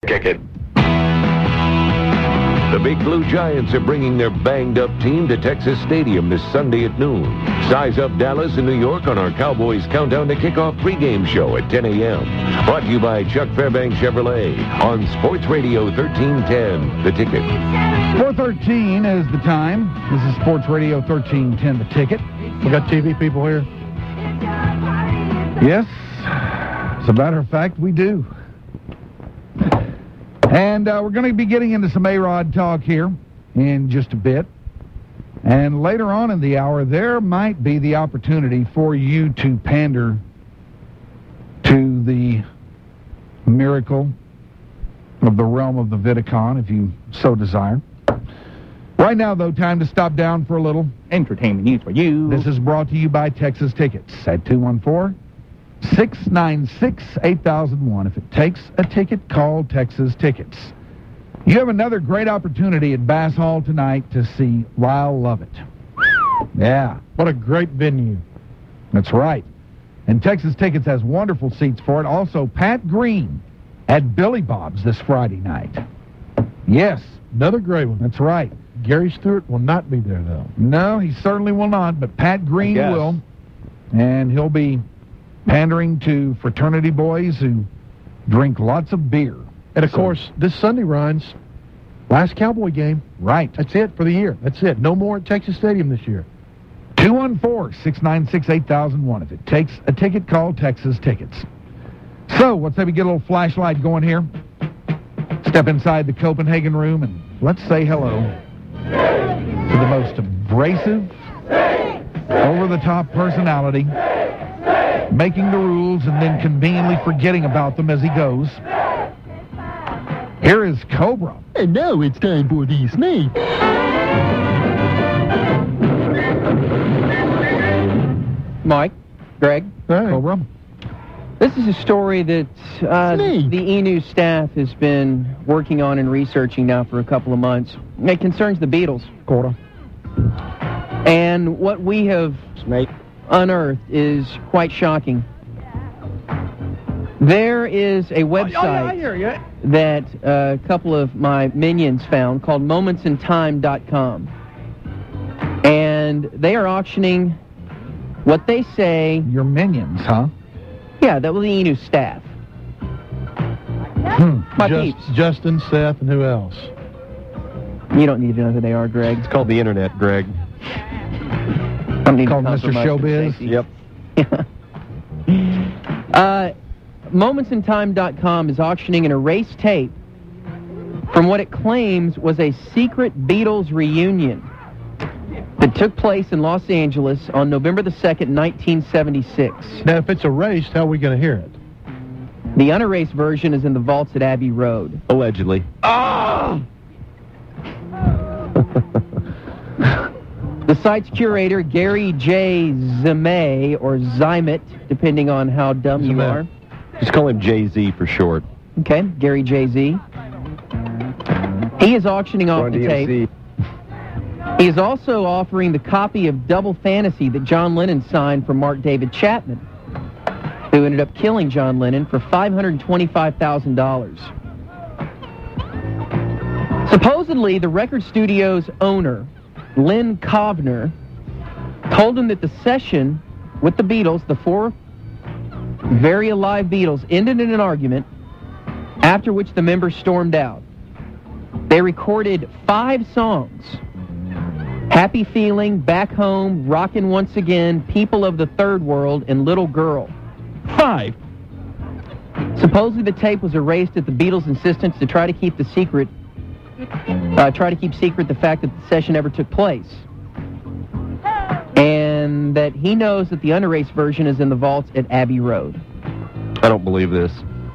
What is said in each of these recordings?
Kick it. The Big Blue Giants are bringing their banged-up team to Texas Stadium this Sunday at noon. Size up Dallas and New York on our Cowboys Countdown to Kickoff pregame show at 10 a.m. Brought to you by Chuck Fairbanks Chevrolet on Sports Radio 1310, The Ticket. 4:13 is the time. This is Sports Radio 1310, The Ticket. We got TV people here? Yes, as a matter of fact, we do. And we're going to be getting into some A-Rod talk here in just a bit. And later on in the hour, there might be the opportunity for you to pander to the miracle of the realm of the Vidicon, if you so desire. Right now, though, time to stop down for a little entertainment news for you. This is brought to you by Texas Tickets at 214-696-8001. If it takes a ticket, call Texas Tickets. You have another great opportunity at Bass Hall tonight to see Lyle Lovett. Yeah. What a great venue. That's right. And Texas Tickets has wonderful seats for it. Also, Pat Green at Billy Bob's this Friday night. Yes. Another great one. That's right. Gary Stewart will not be there, though. No, he certainly will not, but Pat Green will. And he'll be pandering to fraternity boys who drink lots of beer. And, of course, this Sunday, Ryan's last Cowboy game. Right. That's it for the year. That's it. No more at Texas Stadium this year. 214-696-8001. If it takes a ticket, call Texas Tickets. So, let's say we get a little flashlight going here. Step inside the Copenhagen room and let's say hello to the most abrasive, over-the-top personality, making the rules and then conveniently forgetting about them as he goes. Here is Cobra. And now it's time for the snake. Mike, Greg, Cobra. This is a story that the E! News staff has been working on and researching now for a couple of months. It concerns the Beatles. Cobra. And what we have unearthed is quite shocking. There is a website that a couple of my minions found called momentsintime.com. And they are auctioning what they say... Your minions, huh? Yeah, that was the E! News staff. My peeps. Justin, Seth, and who else? You don't need to know who they are, Greg. It's called the Internet, Greg. Called Mr. Showbiz? Yep. Momentsintime.com is auctioning an erased tape from what it claims was a secret Beatles reunion that took place in Los Angeles on November the 2nd, 1976. Now, if it's erased, how are we going to hear it? The unerased version is in the vaults at Abbey Road. Allegedly. Ah! The site's curator, Gary J. Zime, or Zymet, depending on how dumb you are. Just call him Jay-Z for short. Okay, Gary J.Z. He is auctioning off the tape. He is also offering the copy of Double Fantasy that John Lennon signed for Mark David Chapman, who ended up killing John Lennon for $525,000. Supposedly, the record studio's owner, Len Kovner, told him that the session with the Beatles, the four very alive Beatles, ended in an argument, after which the members stormed out. They recorded 5 songs: Happy Feeling, Back Home, Rockin' Once Again, People of the Third World, and Little Girl. 5. Supposedly the tape was erased at the Beatles' insistence to try to keep the secret, the fact that the session ever took place. And that he knows that the unerased version is in the vaults at Abbey Road. I don't believe this.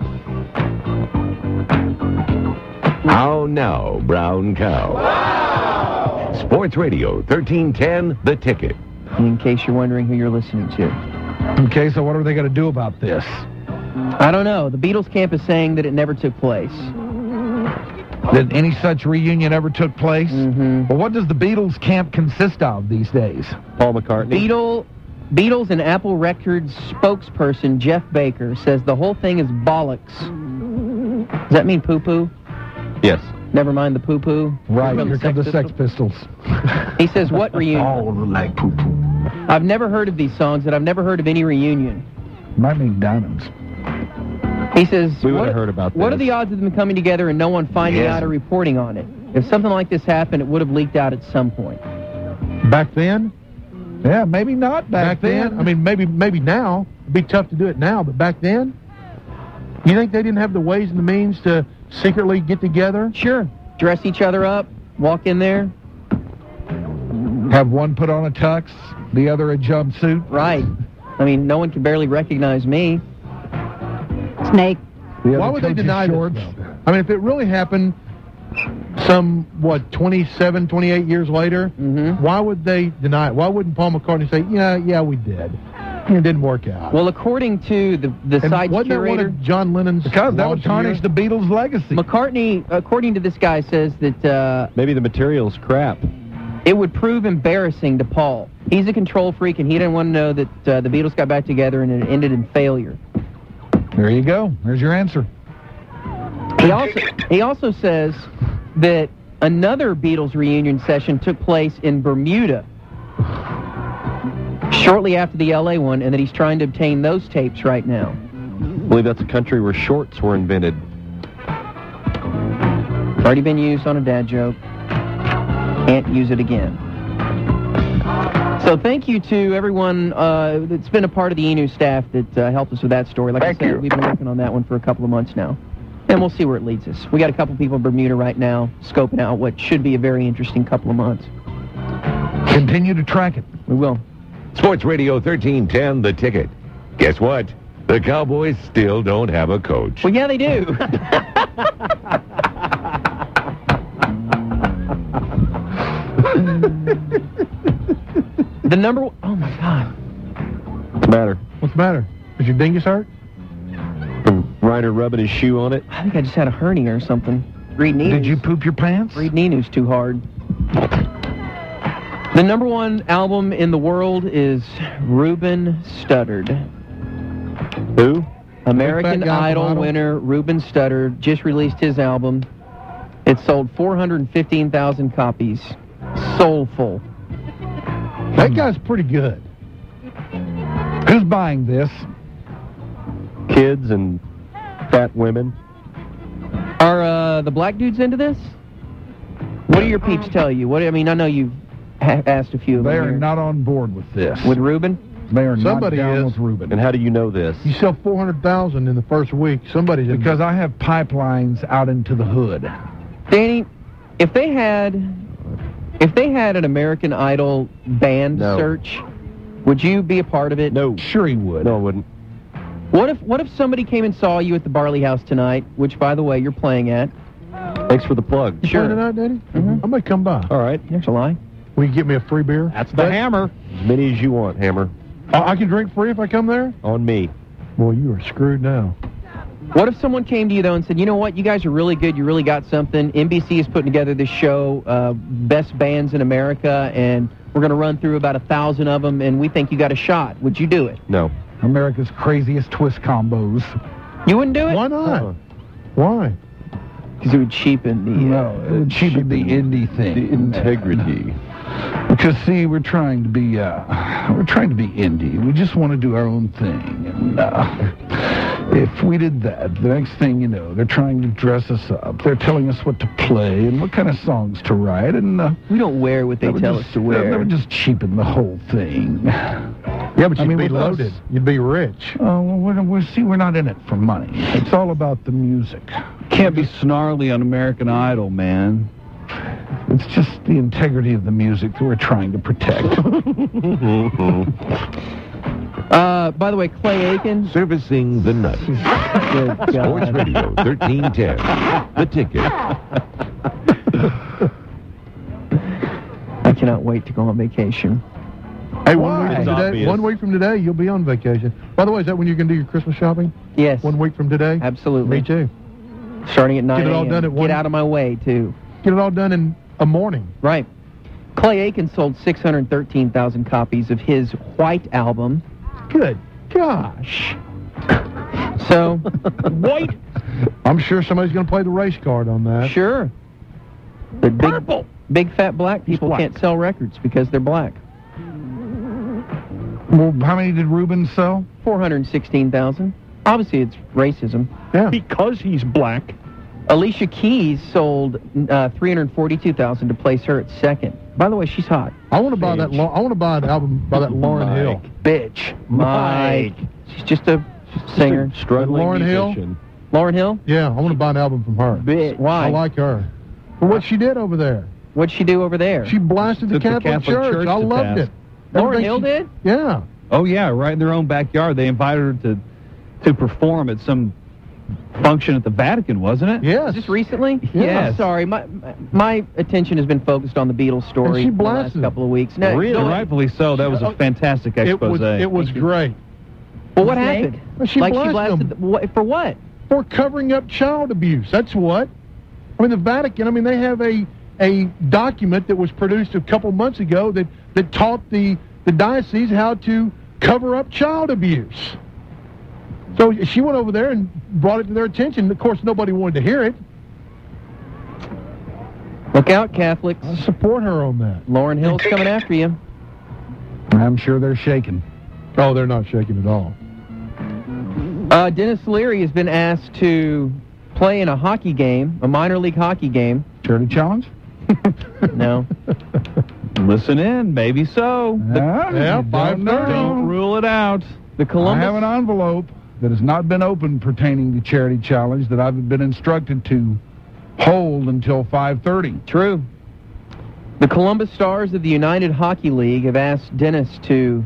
How now, brown cow? Wow! Sports Radio 1310, The Ticket. In case you're wondering who you're listening to. Okay, so what are they going to do about this? I don't know. The Beatles camp is saying that it never took place. That any such reunion ever took place? Mm-hmm. Well, what does the Beatles camp consist of these days? Paul McCartney. Beatles and Apple Records spokesperson Jeff Baker says the whole thing is bollocks. Does that mean poo-poo? Yes. Never mind the poo-poo. Right, From here come the Sex Pistols? Pistols. He says, what reunion? All of them like poo-poo. I've never heard of these songs, and I've never heard of any reunion. Might mean diamonds. He says, We would have heard about what are this. the odds of them coming together and no one finding out or reporting on it? If something like this happened, it would have leaked out at some point. Back then? Yeah, maybe not back then. I mean, maybe now. It'd be tough to do it now, but back then? You think they didn't have the ways and the means to secretly get together? Sure. Dress each other up, walk in there. Have one put on a tux, the other a jumpsuit. Right. I mean, no one can barely recognize me. Snake. The Why other would they coach's deny shorts. this, though? I mean, if it really happened 27, 28 years later, why would they deny it? Why wouldn't Paul McCartney say, yeah, we did. It didn't work out. Well, according to the and site's wasn't that one curator, of John Lennon's Because that would lost tarnish years? the Beatles' legacy. McCartney, according to this guy, says that Maybe the material's crap. it would prove embarrassing to Paul. He's a control freak, and he didn't want to know that the Beatles got back together and it ended in failure. There you go. There's your answer. He also says that another Beatles reunion session took place in Bermuda shortly after the LA one, and that he's trying to obtain those tapes right now. I believe that's a country where shorts were invented. Already been used on a dad joke. Can't use it again. So thank you to everyone that's been a part of the E-News staff that helped us with that story. Like I said, we've been working on that one for a couple of months now. And we'll see where it leads us. We got a couple people in Bermuda right now scoping out what should be a very interesting couple of months. Continue to track it. We will. Sports Radio 1310, The Ticket. Guess what? The Cowboys still don't have a coach. Well, yeah, they do. The number one... Oh, my God. What's the matter? What's the matter? Is your dingus hurt? From Reiner rubbing his shoe on it? I think I just had a hernia or something. Reading E-News. Did you poop your pants? Reading E-News too hard. The number one album in the world is Ruben Studdard. Who? American Big fat guy from Idol Idol? winner Ruben Studdard just released his album. It sold 415,000 copies. Soulful. That guy's pretty good. Who's buying this? Kids and fat women. Are the black dudes into this? What do your peeps tell you? I know you've asked a few of They them are here. not on board with this. With Ruben? They are Somebody not down is. with Ruben. And how do you know this? You sell 400,000 in the first week. Somebody's in Because I have pipelines out into the hood. Danny, if they had an American Idol band No. search, would you be a part of it? No. Sure he would. No, I wouldn't. What if somebody came and saw you at the Barley House tonight, which, by the way, you're playing at? Thanks for the plug. You playing tonight, Daddy? I might come by. All right. There's a lie. Will you get me a free beer? That's the hammer. As many as you want, Hammer. I can drink free if I come there? On me. Boy, you are screwed now. What if someone came to you, though, and said, you know what, you guys are really good, you really got something. NBC is putting together this show, Best Bands in America, and we're going to run through about 1,000 of them, and we think you got a shot. Would you do it? No. America's craziest twist combos. You wouldn't do it? Why not? Uh-uh. Why? Because it would cheapen the... No, it would cheapen the indie thing. The integrity. Because see, we're trying to be indie. We just want to do our own thing. And if we did that, the next thing you know, they're trying to dress us up. They're telling us what to play and what kind of songs to write. And We don't wear what they that would tell just- us to wear. That would just cheapen the whole thing. Yeah, but I you'd mean, be with us- loaded. You'd be rich. Oh, well, we're not in it for money. It's all about the music. Can't be snarly on American Idol, man. It's just the integrity of the music that we're trying to protect. By the way, Clay Aiken... Servicing the Nut. Good Sports God. Radio 1310, The Ticket. I cannot wait to go on vacation. Hey, Why? It's obvious. 1 week from today, you'll be on vacation. By the way, is that when you're going to do your Christmas shopping? Yes, 1 week from today? absolutely. Me too. Starting at 9 Get it all a.m. done at Get one- out of my way, too. Get it all done in a morning. Right. Clay Aiken sold 613,000 copies of his White album. Good gosh. So, White? I'm sure somebody's going to play the race card on that. Sure. But big fat black people can't sell records because they're black. Well, how many did Rubens sell? 416,000. Obviously, it's racism. Yeah. Because he's black. Alicia Keys sold 342,000 to place her at second. By the way, she's hot. I want to buy that. I want to buy an album by that Lauryn Hill. Bitch. Mike. She's just a singer. Struggling Lauryn Hill? musician. Lauryn Hill? Yeah, I want to buy an album from her. Bitch. Why? I like her. For what she did over there. What'd she do over there? She blasted the Took the Catholic Catholic Church. Church I to loved task. it. Lauryn Everything Hill she- did? Yeah. Oh, yeah, right in their own backyard. They invited her to perform at some function at the Vatican, wasn't it? Yes. Is this recently? Yes. I'm sorry. My attention has been focused on the Beatles story And she for the last blasted. couple of weeks. No, Really? go ahead. Rightfully so. That was a fantastic expose. It was great. Well, what Snake? happened? Well, she blasted them. For what? For covering up child abuse. That's what. I mean, the Vatican, they have a document that was produced a couple months ago that taught the diocese how to cover up child abuse. So she went over there and brought it to their attention. Of course, nobody wanted to hear it. Look out, Catholics. I support her on that. Lauryn Hill's coming after you. I'm sure they're shaking. Oh, they're not shaking at all. Dennis Leary has been asked to play in a hockey game, a minor league hockey game. Charity challenge? No. Listen in, maybe so. Yeah, you don't know. Don't rule it out. The I Columbus... have an envelope that has not been opened pertaining to Charity Challenge that I've been instructed to hold until 5:30. True. The Columbus Stars of the United Hockey League have asked Dennis to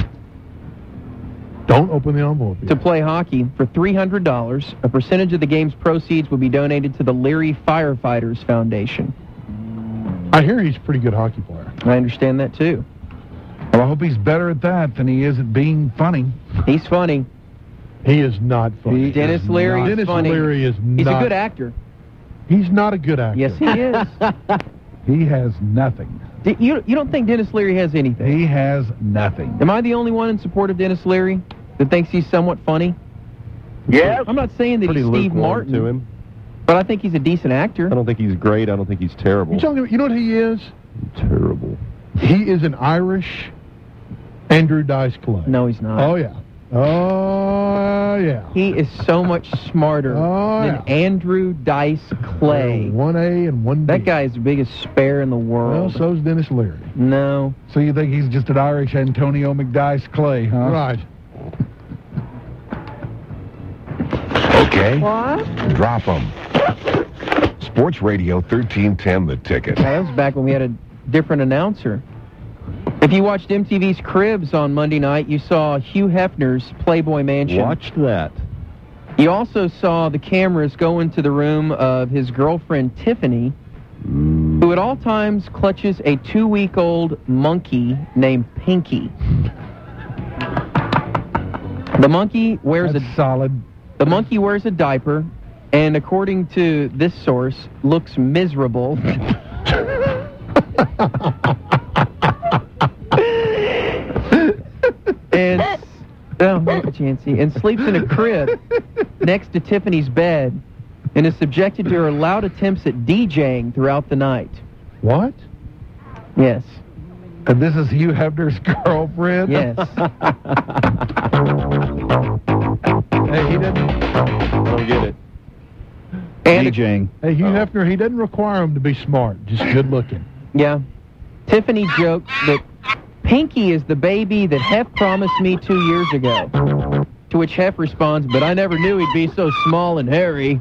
Don't open the envelope yet. play hockey for $300. A percentage of the game's proceeds will be donated to the Leary Firefighters Foundation. I hear he's a pretty good hockey player. I understand that, too. Well, I hope he's better at that than he is at being funny. He's funny. He is not funny. Dennis Leary is Dennis funny. Leary is He's not. a good actor. He's not a good actor. Yes, he is. He has nothing. You don't think Dennis Leary has anything? He has nothing. Am I the only one in support of Dennis Leary that thinks he's somewhat funny? Yes. I'm not saying that Pretty he's Steve lukewarm Martin, to him. but I think he's a decent actor. I don't think he's great. I don't think he's terrible. You know what he is? Terrible. He is an Irish Andrew Dice Clay. No, he's not. Oh, yeah. Oh, yeah. He is so much smarter Oh, than yeah. Andrew Dice Clay. 1A and 1B. That guy is the biggest spare in the Well, world. so's Dennis Leary. No. So you think he's just an Irish Antonio McDice Clay, huh? Right. Okay? What? Drop them. Sports Radio 1310, The Ticket. That was back when we had a different announcer. If you watched MTV's Cribs on Monday night, you saw Hugh Hefner's Playboy Mansion. Watched that. You also saw the cameras go into the room of his girlfriend, Tiffany, who at all times clutches a 2-week-old monkey named Pinky. The monkey wears That's solid. The monkey wears a diaper, and according to this source, looks miserable. and Jancy, and sleeps in a crib next to Tiffany's bed, and is subjected to her loud attempts at DJing throughout the night. What? Yes. And this is Hugh Hefner's girlfriend? Yes. Hey, he doesn't. I don't get it. And DJing. Hey, Hugh Hefner, he doesn't require him to be smart, just good looking. yeah. Tiffany joked that Pinky is the baby that Hef promised me 2 years ago. To which Hef responds, but I never knew he'd be so small and hairy.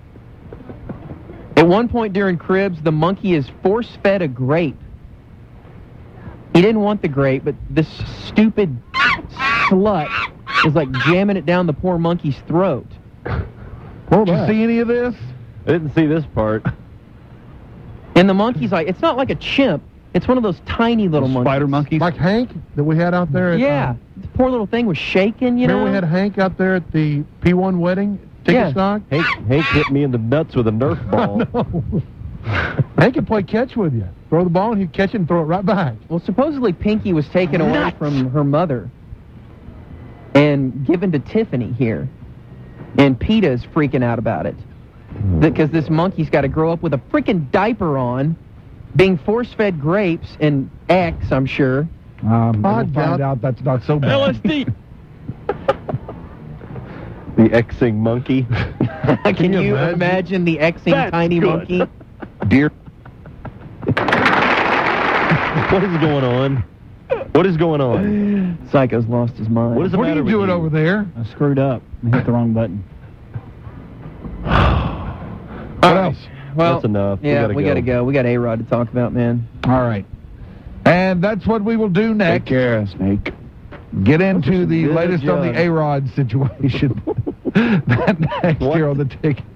At one point during Cribs, the monkey is force-fed a grape. He didn't want the grape, but this stupid slut is like jamming it down the poor monkey's throat. Did you see any of this? I didn't see this part. And the monkey's like, it's not like a chimp. It's one of those tiny little monkeys. Spider monkeys. Like Hank that we had out there at... Yeah. The poor little thing was shaking, you know? Remember we had Hank out there at the P1 wedding? Ticket Yeah. stock? Hank hit me in the nuts with a Nerf ball. Hank could play catch with you. Throw the ball and he'd catch it and throw it right back. Well, supposedly Pinky was taken away from her mother and given to Tiffany here. And PETA's freaking out about it. Because this monkey's got to grow up with a freaking diaper on, being force-fed grapes and X, I'm sure. We'll find out that's not so bad. LSD. The Xing monkey. Can you imagine the Xing That's tiny good. monkey? Dear. What is going on? What is going on? Psycho's lost his mind. What is the What are matter you with doing you? over there? I screwed up. I hit the wrong button. What else? Well, That's enough. Yeah, we gotta go. go. We got A-Rod to talk about, man. All right. And that's what we will do next. Take care, Snake. Get into the Good latest on the job. A-Rod situation. That next What? year on the ticket.